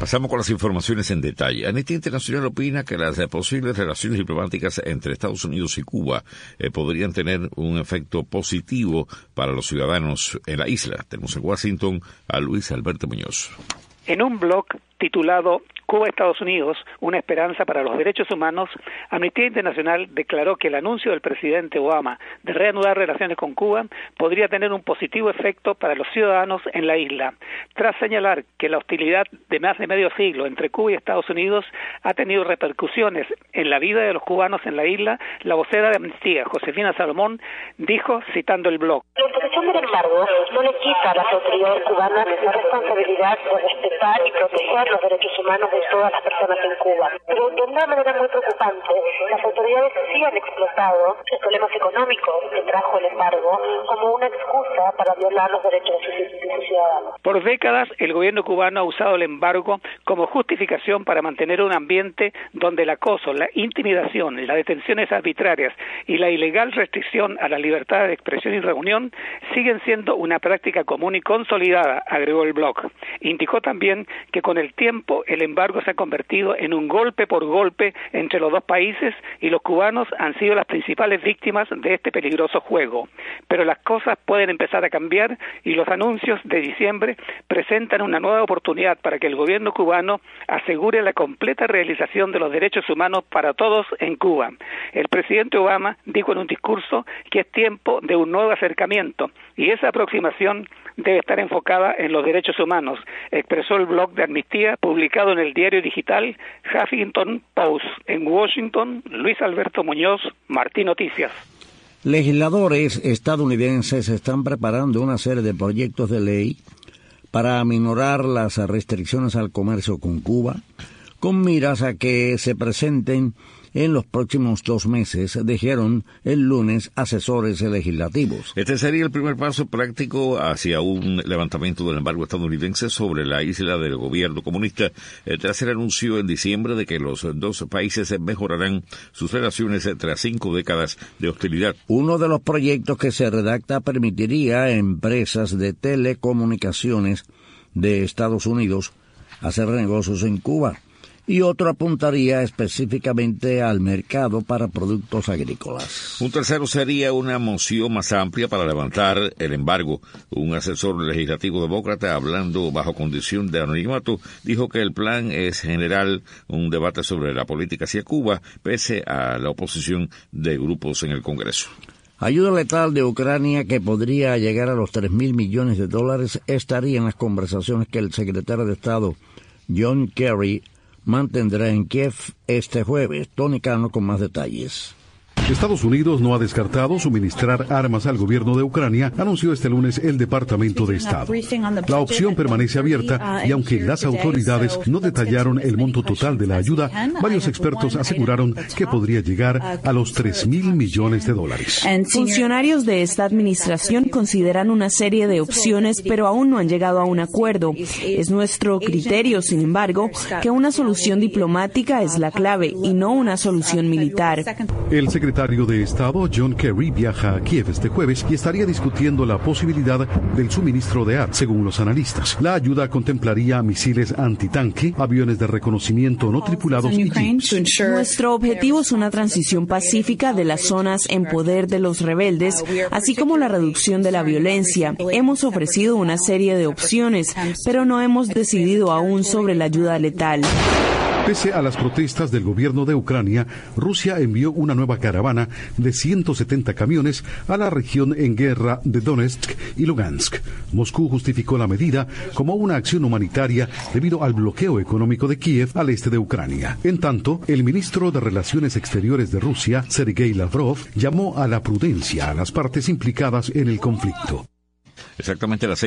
Pasamos con las informaciones en detalle. Amnistía Internacional opina que las posibles relaciones diplomáticas entre Estados Unidos y Cuba podrían tener un efecto positivo para los ciudadanos en la isla. Tenemos en Washington a Luis Alberto Muñoz. En un blog titulado Cuba-Estados Unidos, una esperanza para los derechos humanos, Amnistía Internacional declaró que el anuncio del presidente Obama de reanudar relaciones con Cuba podría tener un positivo efecto para los ciudadanos en la isla, tras señalar que la hostilidad de más de medio siglo entre Cuba y Estados Unidos ha tenido repercusiones en la vida de los cubanos en la isla. La vocera de Amnistía, Josefina Salomón, dijo, citando el blog: La imposición del embargo no le quita a las autoridades cubanas la responsabilidad de respetar y proteger los derechos humanos de todas las personas en Cuba. Pero de una manera muy preocupante, las autoridades sí han explotado los problemas económicos que trajo el embargo como una excusa para violar los derechos de sus ciudadanos. Por décadas, el gobierno cubano ha usado el embargo como justificación para mantener un ambiente donde el acoso, la intimidación, las detenciones arbitrarias y la ilegal restricción a la libertad de expresión y reunión siguen siendo una práctica común y consolidada, agregó el blog. Indicó también que con el tiempo el embargo se ha convertido en un golpe por golpe entre los dos países y los cubanos han sido las principales víctimas de este peligroso juego. Pero las cosas pueden empezar a cambiar y los anuncios de diciembre presentan una nueva oportunidad para que el gobierno cubano asegure la completa realización de los derechos humanos para todos en Cuba. El presidente Obama dijo en un discurso que es tiempo de un nuevo acercamiento y esa aproximación debe estar enfocada en los derechos humanos, expresó el blog de Amnistía publicado en el diario digital Huffington Post. En Washington, Luis Alberto Muñoz, Martí Noticias. Legisladores estadounidenses están preparando una serie de proyectos de ley para aminorar las restricciones al comercio con Cuba, con miras a que se presenten en los próximos 2 meses, dijeron el lunes asesores legislativos. Este sería el primer paso práctico hacia un levantamiento del embargo estadounidense sobre la isla del gobierno comunista, tras el anuncio en diciembre de que los dos países mejorarán sus relaciones tras 5 décadas de hostilidad. Uno de los proyectos que se redacta permitiría a empresas de telecomunicaciones de Estados Unidos hacer negocios en Cuba, y otro apuntaría específicamente al mercado para productos agrícolas. Un tercero sería una moción más amplia para levantar el embargo. Un asesor legislativo demócrata, hablando bajo condición de anonimato, dijo que el plan es general un debate sobre la política hacia Cuba, pese a la oposición de grupos en el Congreso. Ayuda letal de Ucrania que podría llegar a los $3,000 millones estaría en las conversaciones que el secretario de Estado John Kerry mantendrá en Kiev este jueves. Tony Cano con más detalles. Estados Unidos no ha descartado suministrar armas al gobierno de Ucrania, anunció este lunes el Departamento de Estado. La opción permanece abierta y aunque las autoridades no detallaron el monto total de la ayuda, varios expertos aseguraron que podría llegar a los $3,000 millones. Funcionarios de esta administración consideran una serie de opciones, pero aún no han llegado a un acuerdo. Es nuestro criterio, sin embargo, que una solución diplomática es la clave y no una solución militar. El secretario de Estado John Kerry viaja a Kiev este jueves y estaría discutiendo la posibilidad del suministro de armas. Según los analistas, la ayuda contemplaría misiles antitanque, aviones de reconocimiento no tripulados y jeeps. Nuestro objetivo es una transición pacífica de las zonas en poder de los rebeldes, así como la reducción de la violencia. Hemos ofrecido una serie de opciones, pero no hemos decidido aún sobre la ayuda letal. Pese a las protestas del gobierno de Ucrania, Rusia envió una nueva caravana de 170 camiones a la región en guerra de Donetsk y Lugansk. Moscú justificó la medida como una acción humanitaria debido al bloqueo económico de Kiev al este de Ucrania. En tanto, el ministro de Relaciones Exteriores de Rusia, Sergei Lavrov, llamó a la prudencia a las partes implicadas en el conflicto. Exactamente a las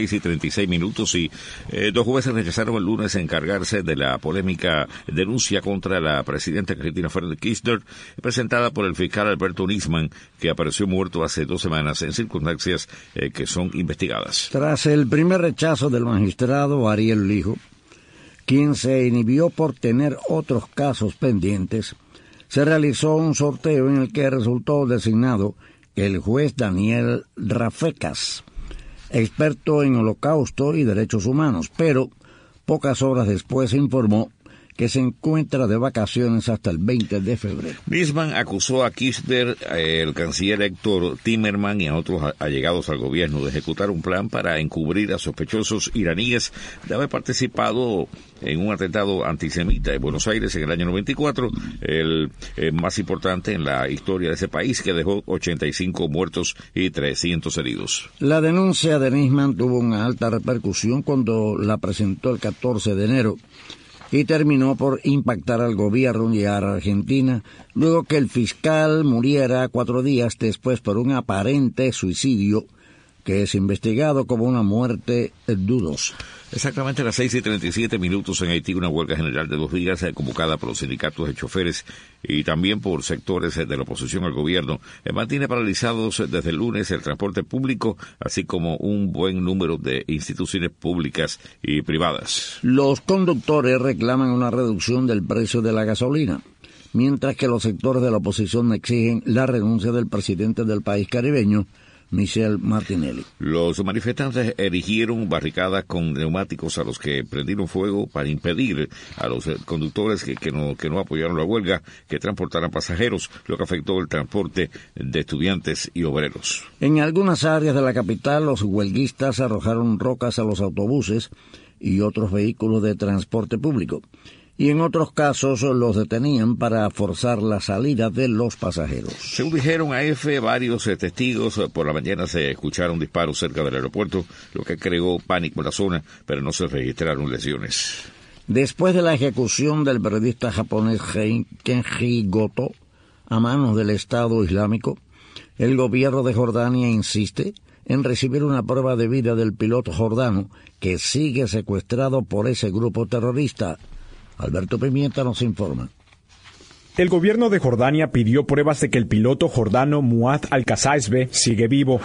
6:36 y 2 jueces rechazaron el lunes encargarse de la polémica denuncia contra la presidenta Cristina Fernández de Kirchner, presentada por el fiscal Alberto Nisman, que apareció muerto hace 2 semanas en circunstancias que son investigadas. Tras el primer rechazo del magistrado Ariel Lijo, quien se inhibió por tener otros casos pendientes, se realizó un sorteo en el que resultó designado el juez Daniel Rafecas, experto en holocausto y derechos humanos, pero Pocas horas después se informó que se encuentra de vacaciones hasta el 20 de febrero. Nisman acusó a Kirchner, el canciller Héctor Timerman y a otros allegados al gobierno de ejecutar un plan para encubrir a sospechosos iraníes de haber participado en un atentado antisemita en Buenos Aires en el año 94, el más importante en la historia de ese país, que dejó 85 muertos y 300 heridos. La denuncia de Nisman tuvo una alta repercusión cuando la presentó el 14 de enero y terminó por impactar al gobierno y a Argentina, luego que el fiscal muriera 4 días después por un aparente suicidio que es investigado como una muerte dudosa. Exactamente a las 6:37 en Haití, una huelga general de 2 días convocada por los sindicatos de choferes y también por sectores de la oposición al gobierno mantiene paralizados desde el lunes el transporte público, así como un buen número de instituciones públicas y privadas. Los conductores reclaman una reducción del precio de la gasolina, mientras que los sectores de la oposición exigen la renuncia del presidente del país caribeño, Michel Martinelli. Los manifestantes erigieron barricadas con neumáticos a los que prendieron fuego para impedir a los conductores que no apoyaron la huelga que transportaran pasajeros, lo que afectó el transporte de estudiantes y obreros. En algunas áreas de la capital, los huelguistas arrojaron rocas a los autobuses y otros vehículos de transporte público, y en otros casos los detenían para forzar la salida de los pasajeros. Según dijeron a EFE varios testigos, por la mañana se escucharon disparos cerca del aeropuerto, lo que creó pánico en la zona, pero no se registraron lesiones. Después de la ejecución del periodista japonés Kenji Goto a manos del Estado Islámico, el gobierno de Jordania insiste en recibir una prueba de vida del piloto jordano que sigue secuestrado por ese grupo terrorista. Alberto Pimienta nos informa. El gobierno de Jordania pidió pruebas de que el piloto jordano Muad Al-Kasaisbe sigue vivo.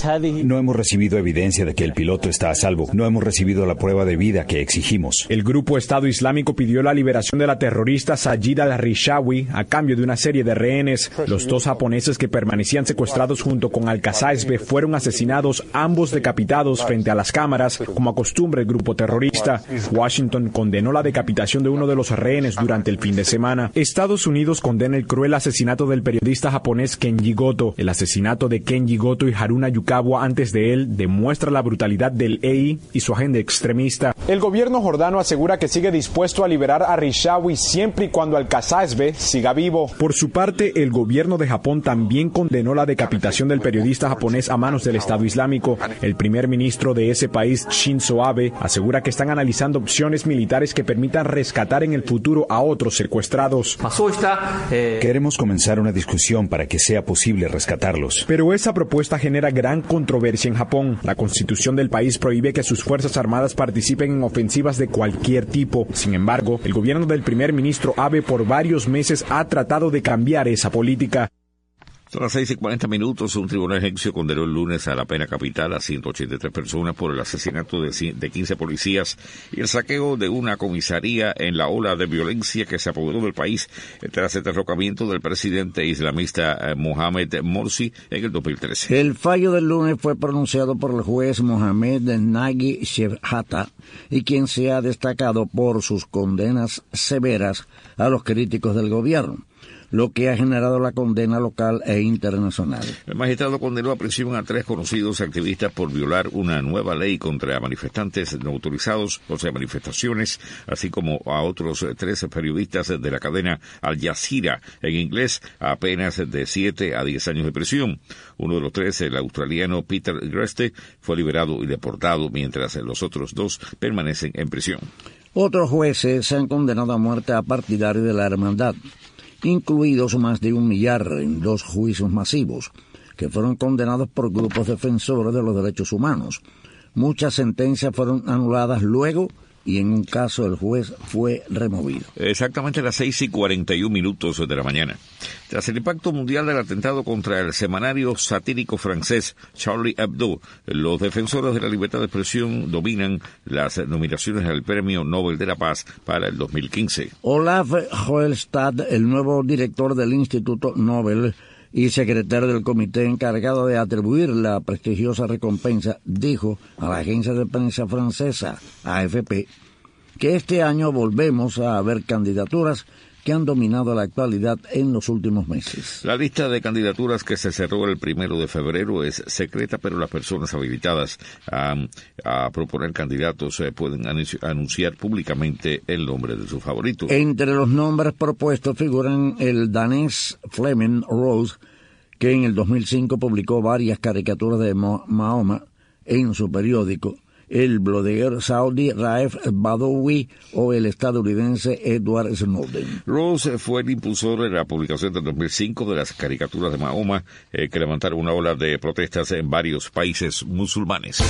No hemos recibido evidencia de que el piloto está a salvo. No hemos recibido la prueba de vida que exigimos. El grupo Estado Islámico pidió la liberación de la terrorista Sajid al-Rishawi a cambio de una serie de rehenes. Los 2 japoneses que permanecían secuestrados junto con Al-Kasaisbe fueron asesinados, ambos decapitados frente a las cámaras, como acostumbra el grupo terrorista. Washington condenó la decapitación de uno de los rehenes durante el fin de semana. Estados Unidos condena el cruel asesinato del periodista japonés Kenji Goto. El asesinato de Kenji Goto y Haruna Yukawa antes de él demuestra la brutalidad del EI y su agenda extremista. El gobierno jordano asegura que sigue dispuesto a liberar a Rishawi siempre y cuando Al-Kasaisbe siga vivo. Por su parte, el gobierno de Japón también condenó la decapitación del periodista japonés a manos del Estado Islámico. El primer ministro de ese país, Shinzo Abe, asegura que están analizando opciones militares que permitan rescatar en el futuro a otros secuestrados. Queremos comenzar una discusión para que sea posible rescatarlos. Pero esa propuesta genera gran controversia en Japón. La constitución del país prohíbe que sus fuerzas armadas participen en ofensivas de cualquier tipo. Sin embargo, el gobierno del primer ministro Abe por varios meses ha tratado de cambiar esa política. Son las 6:40. Un tribunal egipcio condenó el lunes a la pena capital a 183 personas por el asesinato de 15 policías y el saqueo de una comisaría en la ola de violencia que se apoderó del país tras el derrocamiento del presidente islamista Mohamed Morsi en el 2013. El fallo del lunes fue pronunciado por el juez Mohamed Nagi Shebhata, y quien se ha destacado por sus condenas severas a los críticos del gobierno, lo que ha generado la condena local e internacional. El magistrado condenó a prisión a 3 conocidos activistas por violar una nueva ley contra manifestantes no autorizados, o sea, manifestaciones, así como a otros 3 periodistas de la cadena Al Jazeera en inglés, a penas de 7 a 10 años de prisión. Uno de los 3, el australiano Peter Greste, fue liberado y deportado, mientras los otros 2 permanecen en prisión. Otros jueces se han condenado a muerte a partidarios de la hermandad, incluidos más de 1 millar en 2 juicios masivos, que fueron condenados por grupos defensores de los derechos humanos. Muchas sentencias fueron anuladas luego y en un caso el juez fue removido. Exactamente a las 6:41 de la mañana. Tras el impacto mundial del atentado contra el semanario satírico francés Charlie Hebdo, los defensores de la libertad de expresión dominan las nominaciones al Premio Nobel de la Paz para el 2015. Olaf Hoelstad, el nuevo director del Instituto Nobel y secretario del comité encargado de atribuir la prestigiosa recompensa, dijo a la agencia de prensa francesa, AFP, que este año volvemos a ver candidaturas que han dominado la actualidad en los últimos meses. La lista de candidaturas que se cerró el 1 de febrero es secreta, pero las personas habilitadas a proponer candidatos pueden anunciar públicamente el nombre de su favorito. Entre los nombres propuestos figuran el danés Flemming Rose, que en el 2005 publicó varias caricaturas de Mahoma en su periódico, el bloguero saudí Raif Badawi o el estadounidense Edward Snowden. Rose fue el impulsor de la publicación del 2005 de las caricaturas de Mahoma, que levantaron una ola de protestas en varios países musulmanes.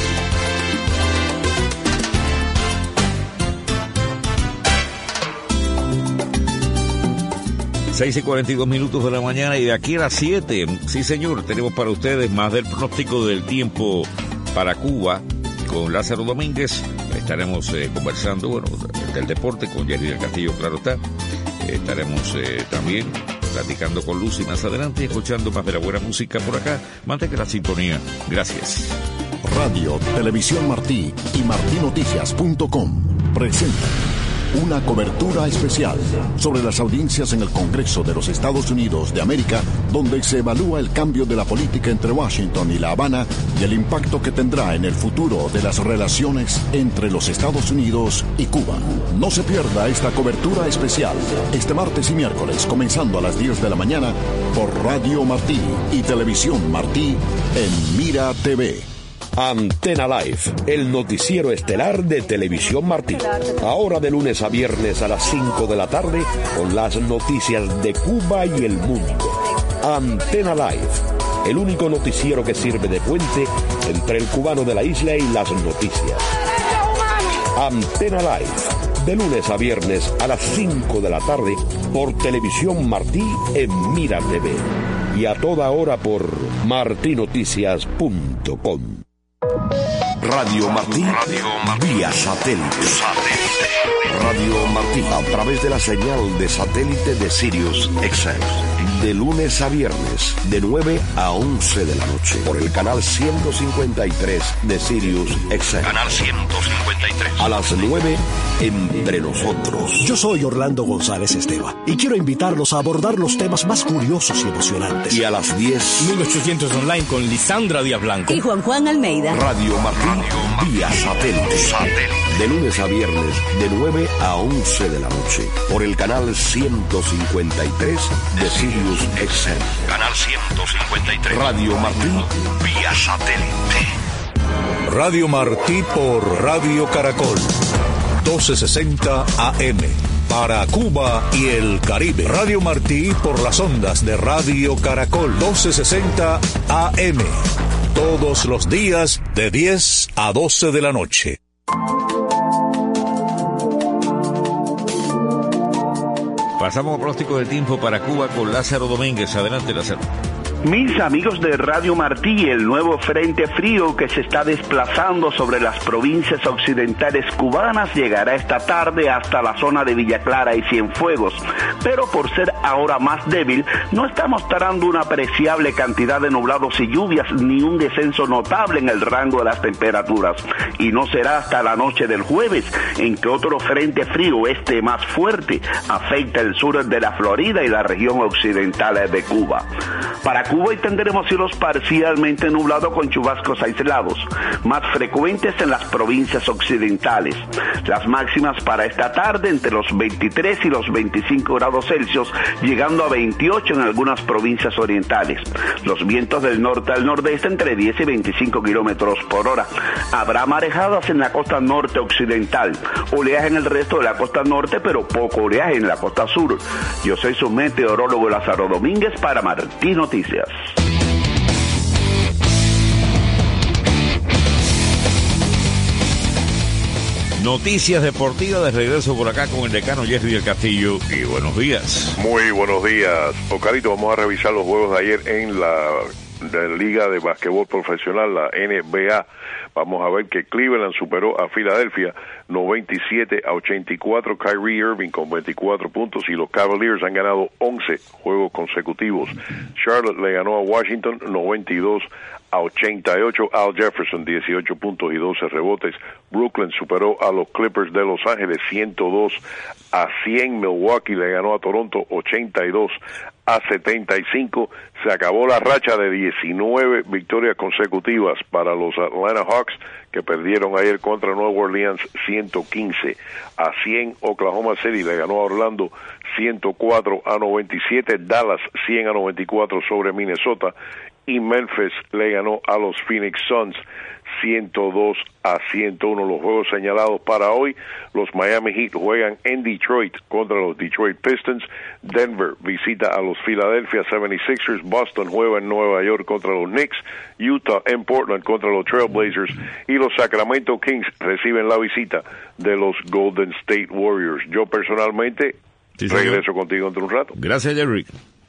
Seis y 42 minutos de la mañana, y de aquí a las 7, sí señor, tenemos para ustedes más del pronóstico del tiempo para Cuba con Lázaro Domínguez. Estaremos conversando, del deporte con Jerry del Castillo, claro está. Estaremos también platicando con Lucy más adelante, escuchando más de la buena música por acá. Mantenga la sintonía. Gracias. Radio Televisión Martí y martinoticias.com presentan una cobertura especial sobre las audiencias en el Congreso de los Estados Unidos de América, donde se evalúa el cambio de la política entre Washington y La Habana y el impacto que tendrá en el futuro de las relaciones entre los Estados Unidos y Cuba. No se pierda esta cobertura especial este martes y miércoles, comenzando a las 10 de la mañana por Radio Martí y Televisión Martí en Mira TV. Antena Live, el noticiero estelar de Televisión Martí. Ahora de lunes a viernes a las 5 de la tarde con las noticias de Cuba y el mundo. Antena Live, el único noticiero que sirve de puente entre el cubano de la isla y las noticias. Antena Live, de lunes a viernes a las 5 de la tarde por Televisión Martí en Mira TV. Y a toda hora por martinoticias.com. Radio Martí, vía satélite. Radio Martí, a través de la señal de satélite de Sirius XM. De lunes a viernes, de 9 a 11 de la noche, por el canal 153 de Sirius XM. Canal 153. A las 9, Entre Nosotros. Yo soy Orlando González Esteva y quiero invitarlos a abordar los temas más curiosos y emocionantes. Y a las 10, 1800 online con Lisandra Díaz Blanco y Juan Almeida. Radio Martí, vía satélite. De lunes a viernes, de 9 a 11 de la noche, por el canal 153 de Sirius XM. Canal 153. Radio Martí, vía satélite. Radio Martí por Radio Caracol, 1260 AM. Para Cuba y el Caribe. Radio Martí por las ondas de Radio Caracol, 1260 AM. Todos los días de 10 a 12 de la noche. Pasamos al pronóstico de tiempo para Cuba con Lázaro Domínguez. Adelante, Lázaro. Mis amigos de Radio Martí, el nuevo frente frío que se está desplazando sobre las provincias occidentales cubanas llegará esta tarde hasta la zona de Villa Clara y Cienfuegos, pero por ser ahora más débil, no está mostrando una apreciable cantidad de nublados y lluvias ni un descenso notable en el rango de las temperaturas, y no será hasta la noche del jueves en que otro frente frío más fuerte afecta el sur de la Florida y la región occidental de Cuba. Para Cuba hoy tendremos cielos parcialmente nublados con chubascos aislados, más frecuentes en las provincias occidentales. Las máximas para esta tarde entre los 23 y los 25 grados Celsius, llegando a 28 en algunas provincias orientales. Los vientos del norte al nordeste entre 10 y 25 kilómetros por hora. Habrá marejadas en la costa norte occidental, oleaje en el resto de la costa norte, pero poco oleaje en la costa sur. Yo soy su meteorólogo Lázaro Domínguez para Martí Noticias. Noticias deportivas, de regreso por acá con el decano Jerry del Castillo, y buenos días. Muy buenos días, Ocarito. Vamos a revisar los juegos de ayer en la Liga de Basquetbol Profesional, la NBA. Vamos a ver que Cleveland superó a Filadelfia 97-84, Kyrie Irving con 24 puntos, y los Cavaliers han ganado 11 juegos consecutivos. Charlotte le ganó a Washington 92-88, Al Jefferson 18 puntos y 12 rebotes. Brooklyn superó a los Clippers de Los Ángeles 102-100. Milwaukee le ganó a Toronto 82-75. Se acabó la racha de 19 victorias consecutivas para los Atlanta Hawks, que perdieron ayer contra Nueva Orleans 115-100. Oklahoma City le ganó a Orlando 104-97. Dallas 100-94 sobre Minnesota. Y Memphis le ganó a los Phoenix Suns 102-101. Los juegos señalados para hoy: los Miami Heat juegan en Detroit contra los Detroit Pistons. Denver visita a los Philadelphia 76ers. Boston juega en Nueva York contra los Knicks. Utah en Portland contra los Trail Blazers. Y los Sacramento Kings reciben la visita de los Golden State Warriors. Yo personalmente regreso contigo entre un rato. Gracias, Jerry.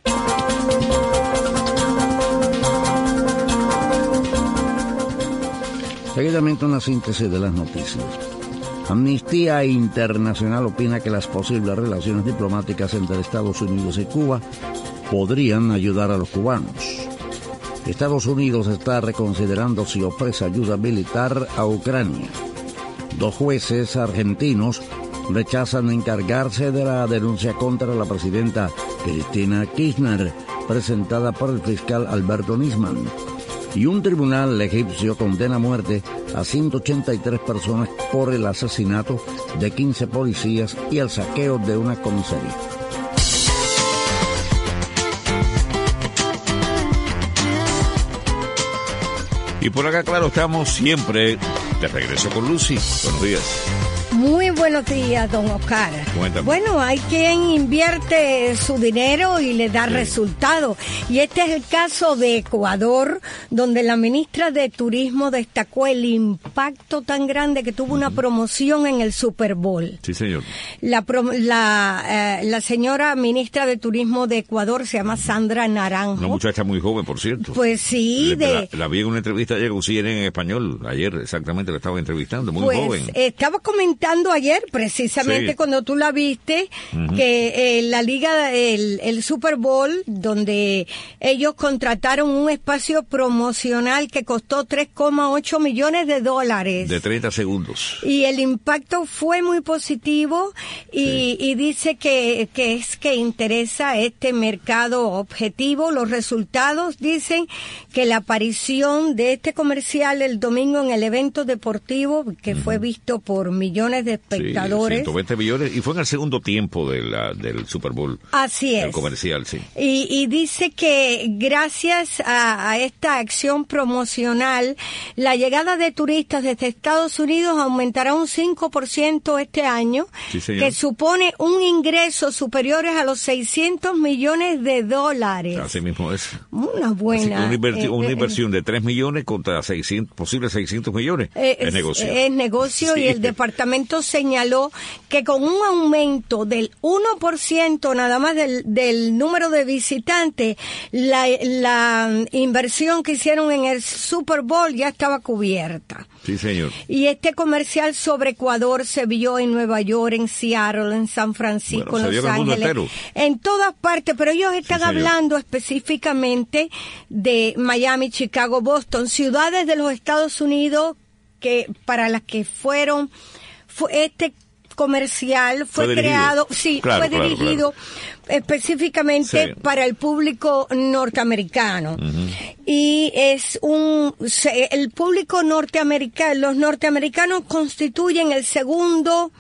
Seguidamente una síntesis de las noticias. Amnistía Internacional opina que las posibles relaciones diplomáticas entre Estados Unidos y Cuba podrían ayudar a los cubanos. Estados Unidos está reconsiderando si ofrece ayuda militar a Ucrania. 2 jueces argentinos rechazan encargarse de la denuncia contra la presidenta Cristina Kirchner, presentada por el fiscal Alberto Nisman. Y un tribunal egipcio condena a muerte a 183 personas por el asesinato de 15 policías y el saqueo de una comisaría. Y por acá, claro, estamos siempre de regreso con Lucy. Buenos días. Muy buenos días, don Oscar. Cuéntame. Bueno, hay quien invierte su dinero y le da resultados. Y este es el caso de Ecuador, donde la ministra de Turismo destacó el impacto tan grande que tuvo una promoción en el Super Bowl. Sí, señor. La señora ministra de Turismo de Ecuador se llama Sandra Naranjo. Una muchacha muy joven, por cierto. Pues sí. La vi en una entrevista ayer con CNN en español. Ayer exactamente la estaba entrevistando, muy joven. Estaba comentando ayer, precisamente cuando tú la viste, que la liga, el Super Bowl, donde ellos contrataron un espacio promocional que costó $3.8 millones. De 30 segundos. Y el impacto fue muy positivo y dice que interesa este mercado objetivo. Los resultados dicen que la aparición de este comercial el domingo en el evento deportivo, que fue visto por millones de espectadores. 120 millones, y fue en el segundo tiempo del Super Bowl. Así es. El comercial, sí. Y dice que gracias a esta acción promocional, la llegada de turistas desde Estados Unidos aumentará un 5% este año, que supone un ingreso superior a los $600 millones. Así mismo es. Una buena. Una inversión de 3 millones contra posibles 600 millones. Es negocio. Es negocio, y el departamento señaló que con un aumento del 1% nada más del número de visitantes, la inversión que hicieron en el Super Bowl ya estaba cubierta. Sí, señor. Y este comercial sobre Ecuador se vio en Nueva York, en Seattle, en San Francisco, en Los Ángeles, en todas partes, pero ellos están hablando específicamente de Miami, Chicago, Boston, ciudades de los Estados Unidos que para las que este comercial fue creado, fue dirigido específicamente para el público norteamericano. Y es el público norteamericano, los norteamericanos constituyen el segundo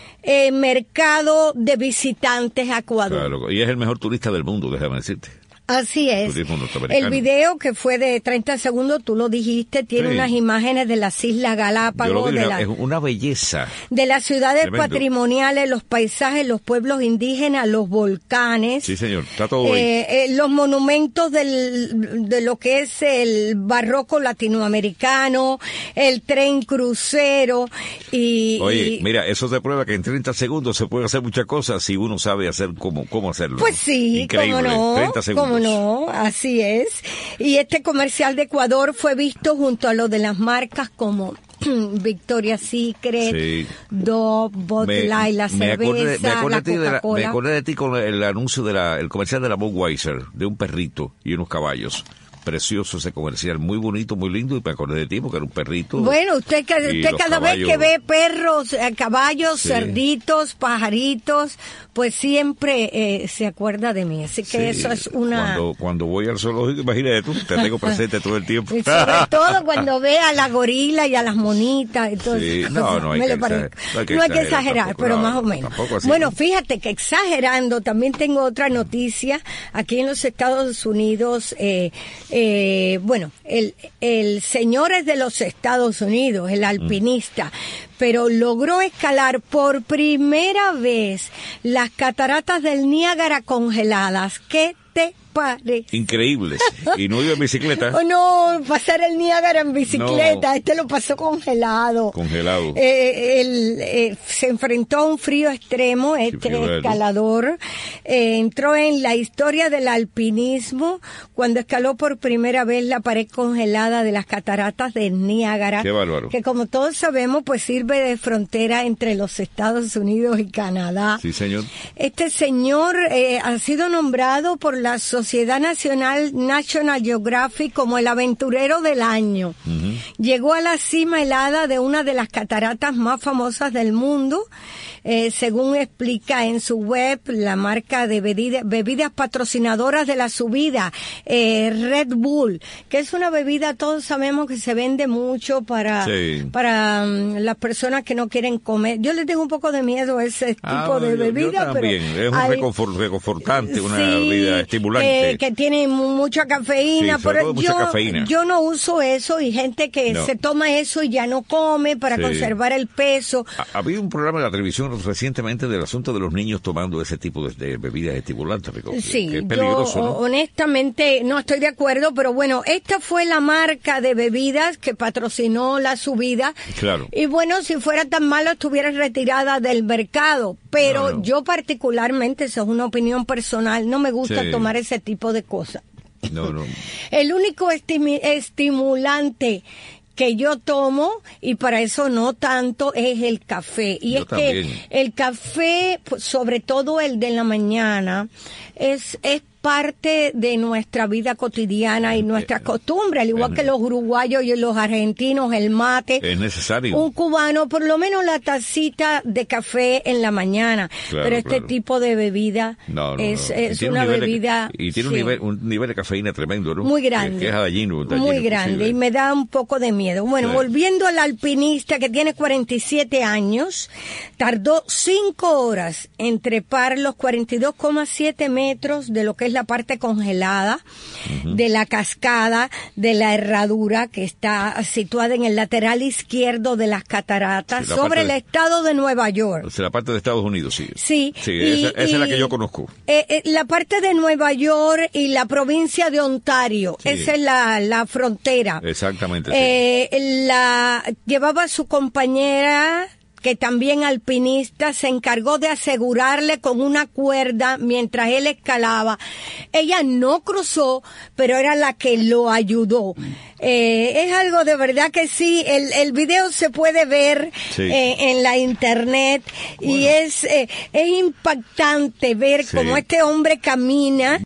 mercado de visitantes a Ecuador. Claro, y es el mejor turista del mundo, déjame decirte. Así es. El video, que fue de 30 segundos, tú lo dijiste, tiene unas imágenes de las Islas Galápagos. Es una belleza. De las ciudades patrimoniales, los paisajes, los pueblos indígenas, los volcanes. Sí, señor, está todo ahí. Los monumentos de lo que es el barroco latinoamericano, el tren crucero Oye, mira, eso se prueba que en 30 segundos se puede hacer muchas cosas si uno sabe hacer cómo hacerlo. Pues sí, increíble, cómo no, 30 segundos. No, así es. Y este comercial de Ecuador fue visto junto a lo de las marcas como Victoria's Secret, Dove, Bud Light, la cerveza, la Coca-Cola. Me acordé de ti con el anuncio el comercial de la Budweiser, de un perrito y unos caballos. precioso ese comercial, muy bonito, muy lindo, y me acordé de ti porque era un perrito. Bueno, usted cada vez que ve perros, caballos, cerditos, pajaritos, pues siempre se acuerda de mí, así que eso es una... Cuando voy al zoológico, imagínate tú, te tengo presente todo el tiempo. Y sobre todo cuando ve a la gorila y a las monitas, entonces no hay que exagerar, tampoco, pero más o menos. Bueno, fíjate que exagerando, también tengo otra noticia aquí en los Estados Unidos. Bueno, el señor es de los Estados Unidos, el alpinista, pero logró escalar por primera vez las cataratas del Niágara congeladas. ¿Qué te parece? Increíbles. ¿Y no iba en bicicleta? Oh, no, pasar el Niágara en bicicleta. No. Este lo pasó congelado. Congelado. Se enfrentó a un frío extremo, escalador. Entró en la historia del alpinismo cuando escaló por primera vez la pared congelada de las cataratas de Niágara. Qué bárbaro. Que como todos sabemos, pues sirve de frontera entre los Estados Unidos y Canadá. Sí, señor. Este señor ha sido nombrado por la Sociedad Nacional Geographic como el aventurero del año. Llegó a la cima helada de una de las cataratas más famosas del mundo, según explica en su web la marca de bebidas patrocinadoras de la subida, Red Bull, que es una bebida, todos sabemos que se vende mucho para las personas que no quieren comer. Yo les tengo un poco de miedo a ese tipo de bebida, yo también. Pero es un reconfortante, una bebida estimulante. Que tiene mucha cafeína, pero cafeína. Yo no uso eso, y gente que se toma eso y ya no come para conservar el peso. Había un programa en la televisión recientemente del asunto de los niños tomando ese tipo de bebidas estimulantes. Sí, que es peligroso, ¿no? Honestamente no estoy de acuerdo, pero bueno, esta fue la marca de bebidas que patrocinó la subida. Claro. Y bueno, si fuera tan malo estuviera retirada del mercado, pero yo particularmente, eso es una opinión personal, no me gusta tomar ese tipo de cosas. No. El único estimulante que yo tomo, y para eso no tanto, es el café. Y que el café, sobre todo el de la mañana, es parte de nuestra vida cotidiana y nuestra costumbre, al igual que los uruguayos y los argentinos, el mate. Es necesario. Un cubano, por lo menos la tacita de café en la mañana. Pero este tipo de bebida es una bebida... Y tiene un nivel de cafeína tremendo, ¿no? Muy grande. Que es dañino. Muy grande, y me da un poco de miedo. Bueno, volviendo al alpinista que tiene 47 años, tardó 5 horas en trepar los 42,7 metros de lo que es la parte congelada de la cascada de la herradura, que está situada en el lateral izquierdo de las cataratas, sobre el estado de Nueva York. O sea, la parte de Estados Unidos, sí. Sí. Esa es la que yo conozco. La parte de Nueva York y la provincia de Ontario, esa es la frontera. Exactamente. Llevaba su compañera, que también alpinista, se encargó de asegurarle con una cuerda mientras él escalaba. Ella no cruzó, pero era la que lo ayudó. Es algo de verdad que sí, el video se puede ver en la internet, y es impactante ver cómo este hombre camina